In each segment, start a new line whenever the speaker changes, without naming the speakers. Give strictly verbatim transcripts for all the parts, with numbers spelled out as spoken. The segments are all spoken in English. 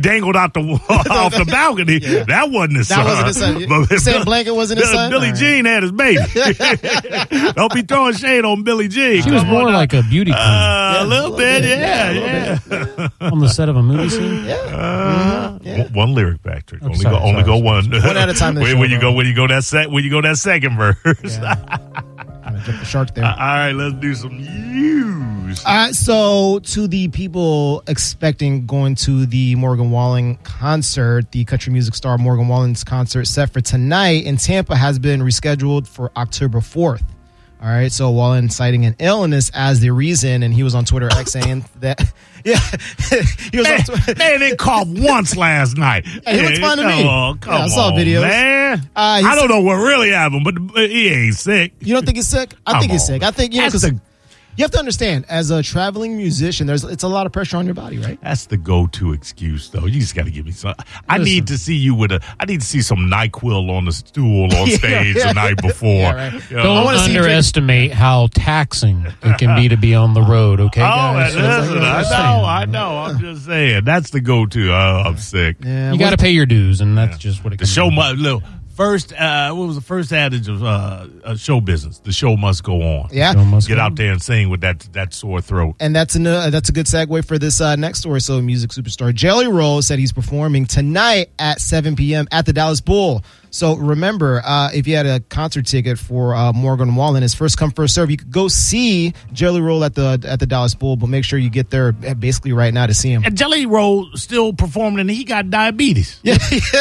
dangled out the off the balcony. Yeah. That wasn't his
that
son.
That wasn't his son.
But
you saying Blanket wasn't his son?
Billie right. Jean had his baby. Don't be throwing shade on Billie Jean.
She was more like a beauty queen.
Uh, yeah, a little, a little bit, bit, yeah, yeah.
yeah. On the set of a movie scene.
Yeah.
Uh, mm-hmm. yeah. One lyric, Patrick. Only
sorry,
go, only
sorry,
go one.
One at a time.
When,
show,
when you go, when you go that set, when you go that second verse.
Yeah. I'm gonna jump the shark there.
Uh, all right, let's do some news.
Uh, so, to the people expecting going to the Morgan Wallen concert, the country music star Morgan Wallen's concert set for tonight in Tampa has been rescheduled for October fourth. All right, so Wallen citing an illness as the reason, and he was on Twitter X saying that, yeah, he was
man,
on Twitter.
Man, they coughed once last night.
Hey, he looked fine to me.
Oh, come
yeah, I saw
on,
videos.
man.
Uh,
I don't know what really happened, but he ain't sick.
You don't think he's sick? I
come
think he's
on.
sick. I think, you know,
That's
because
the-
you have to understand, as a traveling musician, there's it's a lot of pressure on your body, right?
That's the go-to excuse, though. You just got to give me some. I
Listen.
need to see you with a. I need to see some NyQuil on the stool on
Yeah,
stage
yeah.
the night before.
Yeah, right.
You know?
Don't underestimate how taxing it can be to be on the road, okay,
Oh,
guys?
listen, I
Just
know,
saying.
I know. I'm just saying. That's the go-to. Oh, I'm sick.
Yeah,
You got to pay your dues, and that's just what it
The
comes
show
down to.
must. Look, first, uh, what was the first adage of uh, uh, show business? The show must go on.
Yeah.
Show must
Get
go
out
on.
there and sing with that that sore throat.
And that's an, uh, that's a good segue for this uh, next story. So, music superstar Jelly Roll said he's performing tonight at seven p.m. at the Dallas Bull. So, remember, uh, if you had a concert ticket for uh, Morgan Wallen, it's first come, first serve. You could go see Jelly Roll at the at the Dallas Bull, but make sure you get there basically right now to see him.
And Jelly Roll still performing, and he got diabetes.
Yeah,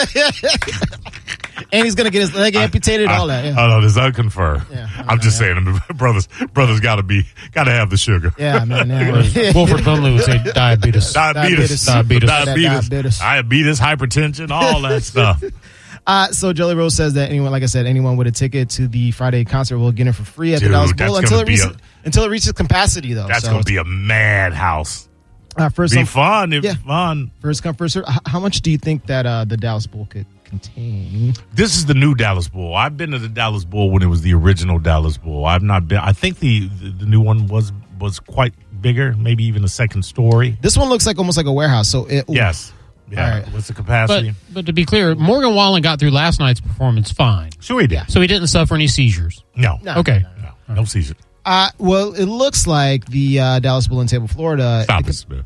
and he's gonna get his leg amputated,
I,
all that. Yeah.
Oh no, this is unconfirmed.
Yeah,
I'm just
yeah.
saying, brothers, brothers got to be, got to have the sugar.
Yeah, man. Yeah.
Wilford Bundley would say diabetes.
Diabetes,
Diabetes.
diabetes,
Diabetes.
diabetes, diabetes, hypertension, all that stuff.
Uh, so Jelly Roll says that anyone, like I said, anyone with a ticket to the Friday concert will get it for free at
Dude,
the Dallas
that's
Bull until
gonna
it
be
reaches
a-
until it reaches capacity, though.
That's
so
gonna be a madhouse.
uh, first
Be
come,
fun. It's
yeah.
fun.
first come first serve. H- How much do you think that uh, the Dallas Bull could contain?
This is the new Dallas Bull. I've been to the Dallas Bull when it was the original Dallas Bull. I've not been. I think the the, the new one was was quite bigger, maybe even a second story.
This one looks like almost like a warehouse. So it, ooh.
Yes. Yeah.
All right.
What's the
But,
capacity?
but to be clear, Morgan Wallen got through last night's performance fine.
Sure he did.
So he didn't suffer any seizures.
No.
No.
Okay.
No, no seizure.
Uh, well, it looks like the uh, Dallas Bull in Tampa, Florida,
Stop it, Smith.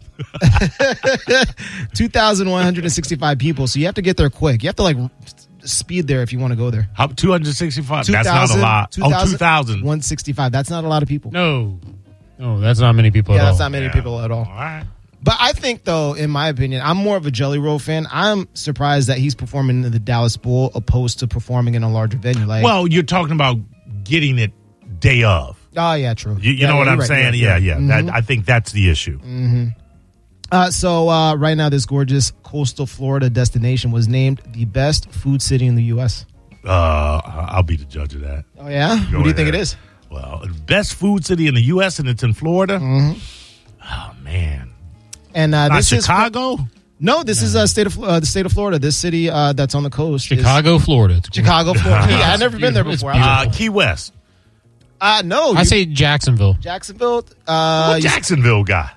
two thousand one hundred sixty-five people. So you have to get there quick. You have to like speed there if you want to go there.
How two hundred sixty-five?
two
That's not a lot.
two
Oh,
thousand,
two thousand.
one sixty-five. That's not a lot of people.
No. No, that's not many people
yeah,
at all.
that's not many
Yeah.
people at all.
All right.
But I think, though, in my opinion, I'm more of a Jelly Roll fan. I'm surprised that he's performing in the Dallas Bull opposed to performing in a larger venue. Like,
Well, you're talking about getting it day of.
oh yeah, true.
You, you
Yeah,
know what
you're
I'm
right,
saying?
you're right,
Yeah,
you're
yeah.
right.
That, I think that's the issue.
Mhm. Uh, so uh, right now, this gorgeous coastal Florida destination was named the best food city in the U S.
Uh, I'll be the judge of that.
Oh yeah,
Go
what do you think
ahead.
it is?
Well, best food city in the U S and it's in Florida.
Mhm.
Oh man,
And uh,
not
this is
Chicago.
no, this is uh, state of uh, the state of Florida. This city uh, that's on the coast, is
Chicago, Florida. It's cool.
Chicago, Florida. Yeah, I've never been there
It's
before.
beautiful.
Uh, Key West.
Uh, no,
I
you-
say Jacksonville.
Jacksonville. Uh,
What
you-
Jacksonville guy?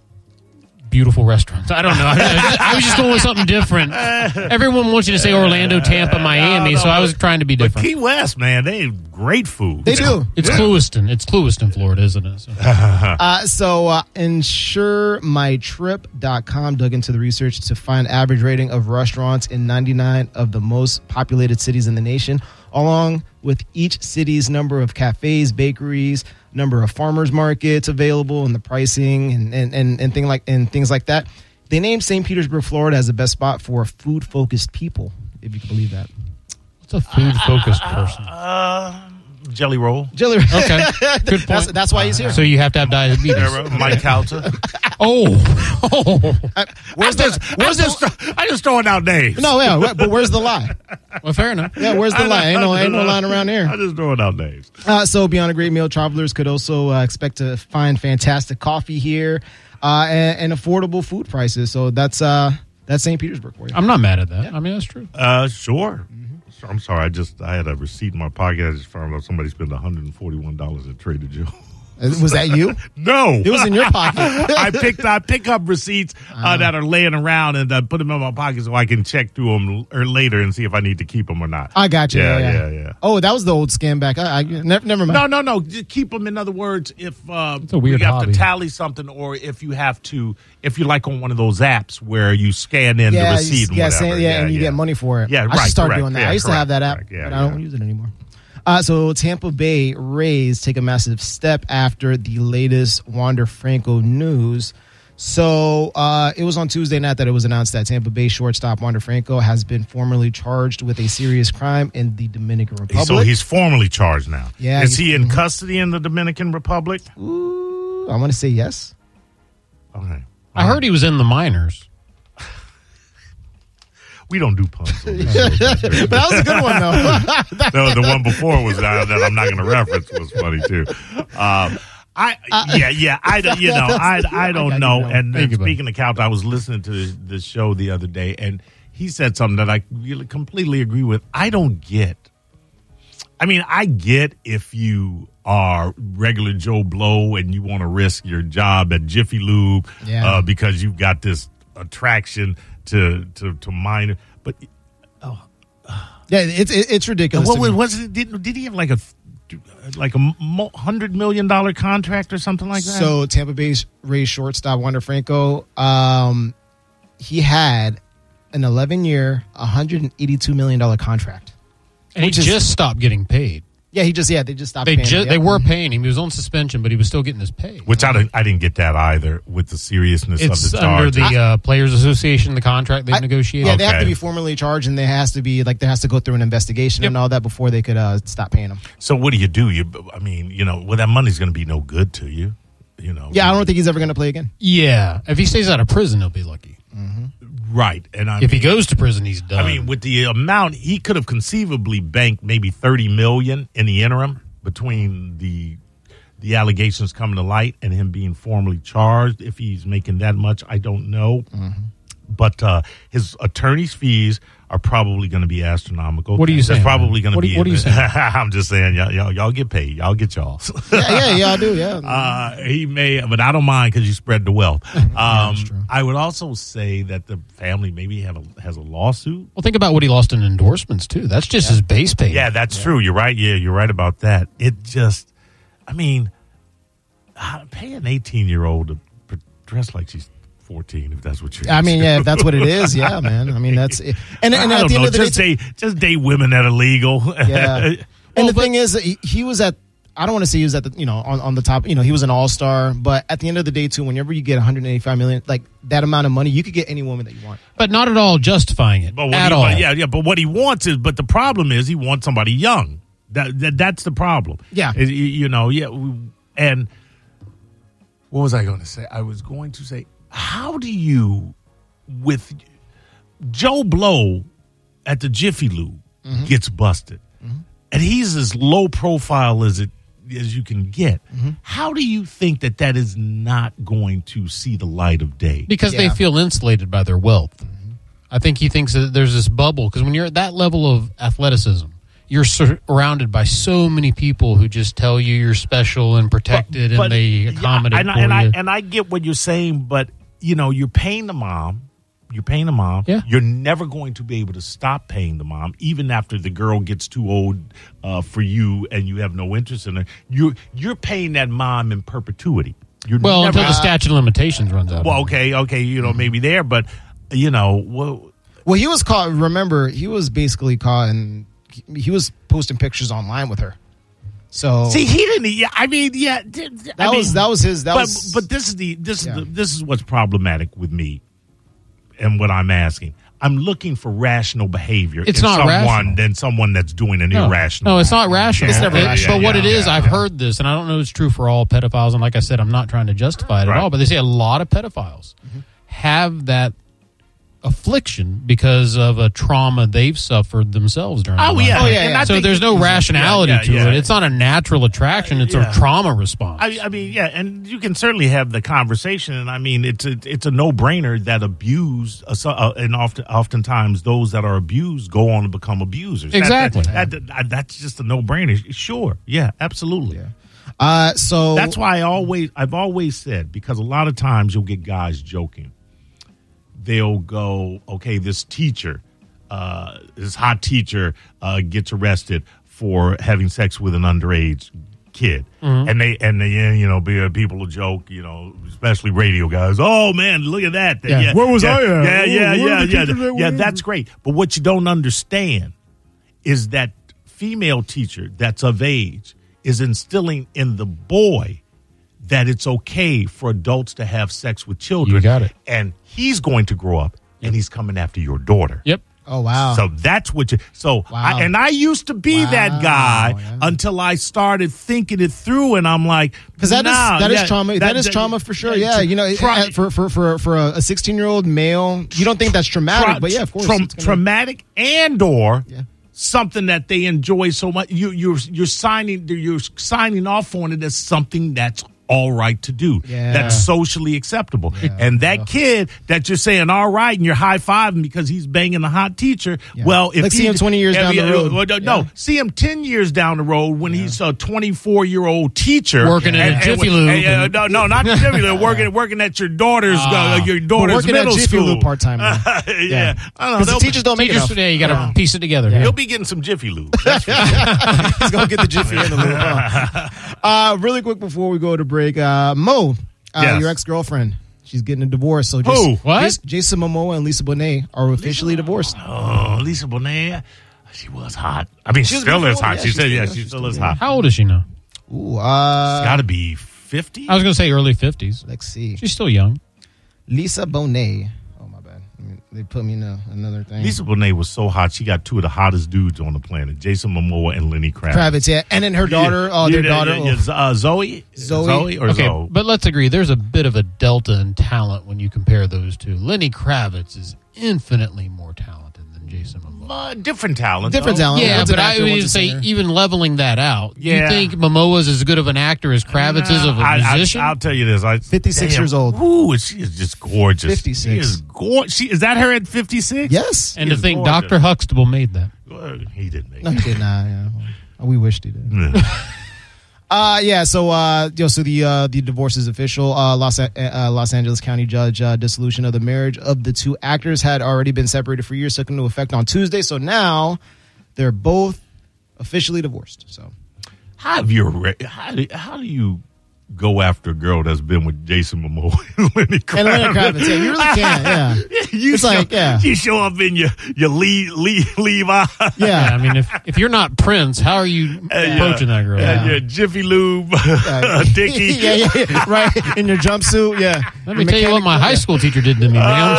Beautiful restaurants. I don't know. I, I was just going with something different. Everyone wants you to say Orlando, Tampa, Miami,
No, no,
so I was
but-
trying to be
But
different.
Key West, man, they have great food.
they do.
It's Clewiston. It's Clewiston, Florida, isn't it? So.
Uh, so uh, insure my trip dot com dug into the research to find average rating of restaurants in ninety-nine of the most populated cities in the nation, along with each city's number of cafes, bakeries, number of farmers markets available, and the pricing and and, and, and thing like and things like that. They named Saint Petersburg, Florida as the best spot for food-focused people, if you can believe that.
What's a food-focused person?
Uh, Jelly Roll.
Jelly.
Okay, good point.
That's, that's why he's here.
So you have to have diabetes.
Mike Calta.
Oh, oh.
Uh,
Where's
where's
this?
the,
I
where's
just,
the,
I just throwing out names.
no, yeah, right, but where's the lie?
Well, fair enough.
Yeah, where's the line? Ain't no, ain't no line around here.
I just throwing out names.
Uh, so beyond a great meal, travelers could also uh, expect to find fantastic coffee here uh, and, and affordable food prices. So that's uh, that's Saint Petersburg for you.
I'm not mad at that. I mean, that's true.
Uh, sure. I'm sorry. I just I had a receipt in my pocket. I just found out somebody spent one hundred forty-one dollars at Trader Joe's.
Was that you?
No,
It was in your pocket.
I picked I pick up receipts uh, that are laying around and I put them in my pocket so I can check through them or later and see if I need to keep them or not.
I got you.
Yeah,
Yeah,
yeah, yeah.
Oh, that was the old scam back. I, I never, never mind.
No, no, no. Just keep them. In other words, if uh,
It's a weird
you have
hobby.
to tally something, or if you have to, if you're like on one of those apps where you scan in
yeah,
the receipt
you,
and
yeah,
whatever,
saying, yeah, and you get money for it.
Yeah,
I
right,
should start
correct.
doing that.
Yeah,
I used to
correct,
have that app,
correct. Yeah,
but I don't
yeah.
use it anymore. Uh, so Tampa Bay Rays take a massive step after the latest Wander Franco news. So uh, it was on Tuesday night that it was announced that Tampa Bay shortstop Wander Franco has been formally charged with a serious crime in the Dominican Republic.
So he's formally charged now.
Yeah,
Is
he's-
he in custody in the Dominican Republic?
Ooh, I want to say yes.
Okay.
I heard he was in the minors.
We don't do puns. on this show.
But that was a good one, though.
No, the one before was uh, that I'm not going to reference was funny too. Um, I yeah yeah I don't- you know I I don't
I got
know.
you,
And,
Thank
and
you, buddy.
speaking of couch, I was listening to this, this show the other day, and he said something that I really completely agree with. I don't get. I mean, I get if you are regular Joe Blow and you want to risk your job at Jiffy Lube
Yeah.
uh, because you've got this attraction to to to minor, but.
Yeah, it's it, it's ridiculous.
What
to
was,
me.
was it? Did, did he have like a like a mo- hundred million dollar contract or something like that?
So Tampa Bay's Rays shortstop Wander Franco, um, he had an eleven-year, one hundred eighty-two million dollars contract.
And he
Which is-
just stopped getting paid.
Yeah, he just yeah they just stopped.
They
paying
ju-
him.
they
Yep.
were paying him. He was on suspension, but he was still getting his pay.
which I didn't, I didn't get that either with the seriousness
It's
of the
under
charge.
the uh, Players Association, the contract they've
I-
negotiated.
Yeah, they have
Okay.
to be formally charged, and there has to be like there has to go through an investigation
Yep.
and all that before they could uh, stop paying him.
So what do you do? You, I mean, you know, well, that money's going to be no good to you. You know.
Yeah, I don't think he's ever going to play again.
Yeah, if he stays out of prison, he'll be lucky.
Right, and I
If he
mean,
goes to prison, he's done.
I mean, with the amount he could have conceivably banked, maybe thirty million in the interim between the the allegations coming to light and him being formally charged. If he's making that much, I don't know. But uh, his attorney's fees are probably going to be astronomical.
What are you
There's
saying,
probably
man?
going to
What are
be.
you- what are you saying?
I'm just saying, y'all, y'all, y'all get paid. Y'all get y'all's.
Yeah, yeah, yeah, I do. Yeah,
Uh, he may, but I don't mind because you spread the wealth. Um,
that's true.
I would also say that the family maybe have a, has a lawsuit.
well, think about what he lost in endorsements too. That's just his base pay.
Yeah, that's true. You're right. Yeah, you're right about that. It just, I mean, uh, pay an eighteen year old to p- dress like she's fourteen, if that's what you're.
I mean, yeah, if that's what it is. Yeah, man. I mean, that's it. And, and
I
at
don't
the end
know.
of the day,
Just date, just date women that are legal.
Yeah. And
Well,
the
but-
thing is, he, he was at. I don't want to say he was at the, you know, on, on the top. You know, he was an all star. But at the end of the day, too, whenever you get one hundred eighty-five million, like that amount of money, you could get any woman that you want.
but not at all justifying it
But what
at
he,
all.
but yeah, yeah. But what he wants is, but the problem is, he wants somebody young. That, that that's the problem.
Yeah.
Is, you you know, yeah. we- And what was I going to say? I was going to say, how do you, with Joe Blow at the Jiffy Lube gets busted, and he's as low profile as it as you can get. How do you think that that is not going to see the light of day?
Because they
Yeah.
feel insulated by their wealth. I think he thinks that there's this bubble because when you're at that level of athleticism, you're surrounded by so many people who just tell you you're special and protected,
But-
and they
yeah,
accommodate
and, I-
for
and I
you.
and I get what you're saying, but you know, you're paying the mom. You're paying the mom.
Yeah.
You're never going to be able to stop paying the mom, even after the girl gets too old uh, for you and you have no interest in her. You're you're paying that mom in perpetuity. You're
well,
never,
until the statute of limitations runs out.
well, okay, okay, you know, maybe there, but you know, well,
Well, he was caught. Remember, he was basically caught, and he, he was posting pictures online with her. So
see, he didn't. Yeah, I mean, yeah, th- th-
that
I
was
mean,
that was his. That
but
was.
but this is the this is
Yeah.
the, this is what's problematic with me, and what I'm asking. I'm looking for rational behavior.
It's
in
not
someone
rational.
than someone that's doing an
no,
irrational.
no, it's not rational.
It's never
It-
rational.
But what
Yeah,
it is,
yeah,
I've
yeah.
heard this, and I don't know if it's true for all pedophiles. And like I said, I'm not trying to justify it
Right.
at all. But they say a lot of pedophiles have that affliction because of a trauma they've suffered themselves during.
Oh
their
yeah,
life.
Oh, yeah,
And
yeah.
I
So
think-
there's no rationality
Yeah, yeah,
to
yeah.
it. It's not a natural attraction. It's
Yeah.
a trauma response.
I, I mean, yeah, and you can certainly have the conversation, and I mean, it's a, it's a no brainer that abused, uh, so- uh, and often oftentimes those that are abused go on to become abusers. That-
Exactly.
That, that, that- that's just a no brainer. Sure, yeah, absolutely.
Yeah. Uh, so
That's why I always, I've always said, because a lot of times you'll get guys joking. They'll go, okay, this teacher, uh, this hot teacher uh, gets arrested for having sex with an underage kid. Mm-hmm. And they, and they, you know, be, people will joke, you know, especially radio guys. Oh man, look at that.
Yeah.
yeah
Where was
yeah,
I at?
Yeah, yeah,
Where
yeah,
were the
yeah.
teachers
Yeah,
at?
yeah, that's great. But what you don't understand is that female teacher that's of age is instilling in the boy that it's okay for adults to have sex with children.
You got it.
And he's going to grow up and he's coming after your daughter.
Yep.
Oh wow.
So that's what you. So
Wow.
I, and I used to be
Wow,
that guy
yeah.
until I started thinking it through, and I'm like,
Because that is
nah,
that is
yeah,
trauma. that is trauma for sure. Yeah, you know,
tra-
for for for for a sixteen year old male, you don't think that's traumatic,
tra-
but yeah, of course,
tra-
it's gonna-
traumatic and or
Yeah.
something that they enjoy so much. You you're you're signing you're signing off on it as something that's all right to do.
Yeah.
That's socially acceptable.
Yeah.
And that kid that you're saying all right and you're high fiving because he's banging a hot teacher.
Yeah.
Well, if
Like
he,
see him twenty years
if
down
he-
the road.
uh, no, no,
Yeah.
see him ten years down the road when he's a twenty-four year old teacher
Working in a Jiffy Lube
and, uh,
and-
no, no, not Jiffy Lube. Working working at your daughter's uh, your
But
daughter's
working at
middle
Jiffy
school
Lube part time.
yeah,
Yeah.
I don't know.
Because the
They'll-
teachers don't make
Teachers
enough.
today, you got to
Yeah.
piece it together.
He'll be getting some Jiffy Lube. That's for
He's gonna get the Jiffy in the lube. Huh? Uh, really quick before we go to break, uh, Mo, uh,
Yes.
your ex girlfriend, she's getting a divorce. So just,
Who?
What?
Jas- Jason Momoa and Lisa Bonet are officially divorced.
Oh, Lisa Bonet, she was hot. I mean, she
was
still is
beautiful.
hot.
Yeah,
she
she's
said, yeah,
still-
she
she's
still
still
is
young.
hot.
How old is she now?
Ooh, uh,
Got to be fifty.
I was going to say early fifties.
let's see,
She's still young.
Lisa Bonet. Oh my bad, I mean, they put me in a, another thing.
Lisa Bonet was so hot. She got two of the hottest dudes on the planet: Jason Momoa and Lenny Kravitz.
Kravitz, yeah, and then her daughter. Oh, their
Yeah,
daughter.
yeah, yeah, uh, Zoe,
Zoe.
or
Okay,
Zoe.
but let's agree. There's a bit of a delta in talent when you compare those two. Lenny Kravitz is infinitely more talented than Jason Momoa.
Uh, different talent.
Different
though.
talent.
Yeah,
One's an
but I
actor,
would
one's a
say
singer.
even leveling that out,
Yeah.
you think Momoa's as good of an actor as Kravitz is of a
I,
musician?
I, will tell you this: I,
fifty-six
damn,
years old.
Ooh, she is just gorgeous.
fifty-six.
She is gorgeous. She is that her at fifty-six?
Yes.
and to
is
think
gorgeous.
Doctor Huxtable made that.
Well, he didn't make
No,
it.
he did not. Yeah. We wished he did.
Yeah.
Uh yeah, so uh yo, so the uh the divorce is official. Uh Los uh, Los Angeles County judge uh, dissolution of the marriage of the two actors had already been separated for years, took into effect on Tuesday. So now they're both officially divorced. So
How have you? re- How do, how do you go after a girl that's been with Jason Momoa and Lenny Kravitz?
And Lenny Kravitz, yeah, you really can, yeah.
you
It's
show,
like, yeah.
you show up in your your Lee Lee Levi.
Yeah,
yeah.
I mean, if, if you're not Prince, how are you approaching that girl?
And your Jiffy Lube,
Yeah.
Dickie.
yeah, yeah, yeah, right. In your jumpsuit, yeah.
Let me tell you what my high school teacher did to me, man.